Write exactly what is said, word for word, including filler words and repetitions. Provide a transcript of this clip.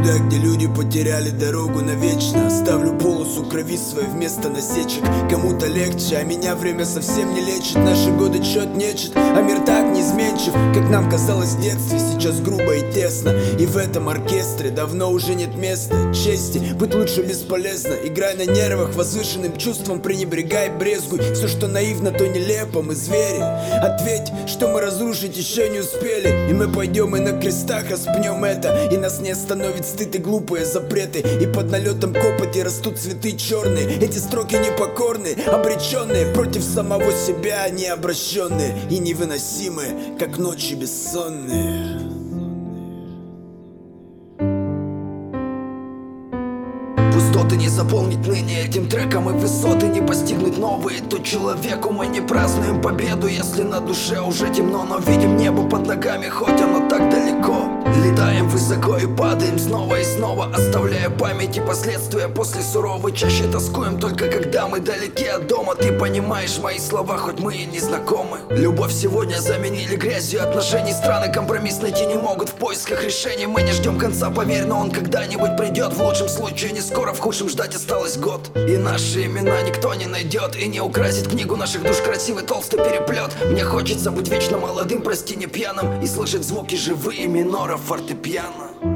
Туда, где люди потеряли дорогу навечно. Оставлю полосу крови своей вместо насечек. Кому-то легче, а меня время совсем не лечит. Наши годы чет нечет, а мир так неизменчив, как нам казалось в детстве. Сейчас грубо и тесно, и в этом оркестре давно уже нет места чести. Быть лучше бесполезно, играй на нервах, возвышенным чувством пренебрегай, брезгуй. Все, что наивно, то нелепо, мы звери. Ответь, что мы разрушить еще не успели. И мы пойдем и на крестах распнем это. И нас не остановит стыд и глупые запреты. И под налетом копоти растут цветы черные. Эти строки непокорные, обреченные против самого себя, не обращенные и невыносимые, как ночи бессонные. Пустоты не заполнить ныне этим треком, и высоты не постигнуть новые. То человеку мы не празднуем победу, если на душе уже темно, но видим небо под ногами, хоть оно так далеко. Летаем высоко и падаем снова и снова, оставляя память и последствия после суровой. Чаще тоскуем только когда мы далеки от дома. Ты понимаешь мои слова, хоть мы и не знакомы. Любовь сегодня заменили грязью отношений. Страны компромисс найти не могут в поисках решений. Мы не ждем конца, поверь, но он когда-нибудь придет. В лучшем случае не скоро, в худшем ждать осталось год. И наши имена никто не найдет, и не украсит книгу наших душ красивый толстый переплет. Мне хочется быть вечно молодым, прости, не пьяным, и слышать звуки живые миноров фортепиано.